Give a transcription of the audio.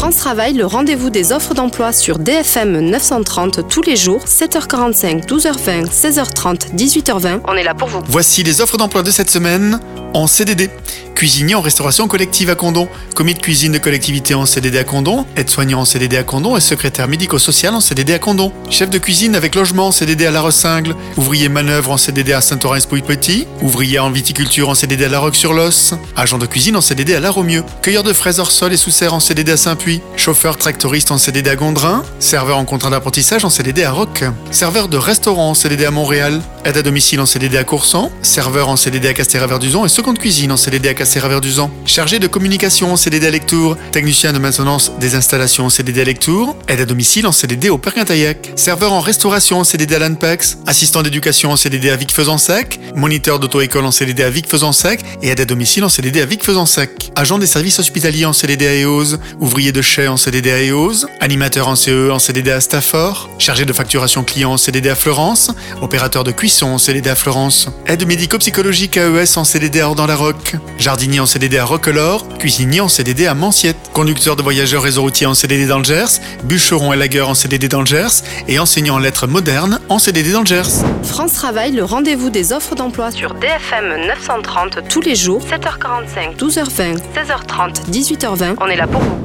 France Travail, le rendez-vous des offres d'emploi sur DFM 930 tous les jours, 7h45, 12h20, 16h30, 18h20. On est là pour vous. Voici les offres d'emploi de cette semaine en CDD. Cuisinier en restauration collective à Condom, commis de cuisine de collectivité en CDD à Condom, aide-soignant en CDD à Condom et secrétaire médico-social en CDD à Condom. Chef de cuisine avec logement en CDD à La Ressingle, ouvrier manœuvre en CDD à Saint-Orens-Pouille-Petit, ouvrier en viticulture en CDD à La Roque-sur-Losse, agent de cuisine en CDD à La Romieux, cueilleur de fraises hors sol et sous serre en CDD à Saint-Puy, chauffeur tractoriste en CDD à Gondrin, serveur en contrat d'apprentissage en CDD à Roque, serveur de restaurant en CDD à Montréal, aide à domicile en CDD à Courson, serveur en CDD à Castéra-Verduzon et seconde cuisine en CDD à Castéra-Verduzon, chargé de communication en CDD à Lectoure, technicien de maintenance des installations en CDD à Lectoure, aide à domicile en CDD au Perquintaillac, serveur en restauration en CDD à l'Anpex, assistant d'éducation en CDD à Vic-Fezensac, moniteur d'auto-école en CDD à Vic-Fezensac et aide à domicile en CDD à Vic-Fezensac, agent des services hospitaliers en CDD à Eauze, ouvrier de chai en CDD à Eauze, animateur en CE en CDD à Stafford, chargé de facturation client en CDD à Florence, opérateur de cuisson en CDD à Florence, aide médico-psychologique AES en CDD à Ordon-la-Roque, jardinier en CDD à Roquelaure, cuisinier en CDD à Manciette, conducteur de voyageurs réseau routier en CDD dans le Gers, bûcheron et lagueur en CDD dans le Gers et enseignant en lettres modernes en CDD dans le Gers. France Travail, le rendez-vous des offres d'emploi sur DFM 930 tous les jours, 7h45, 12h20, 16h30, 18h20. On est là pour vous.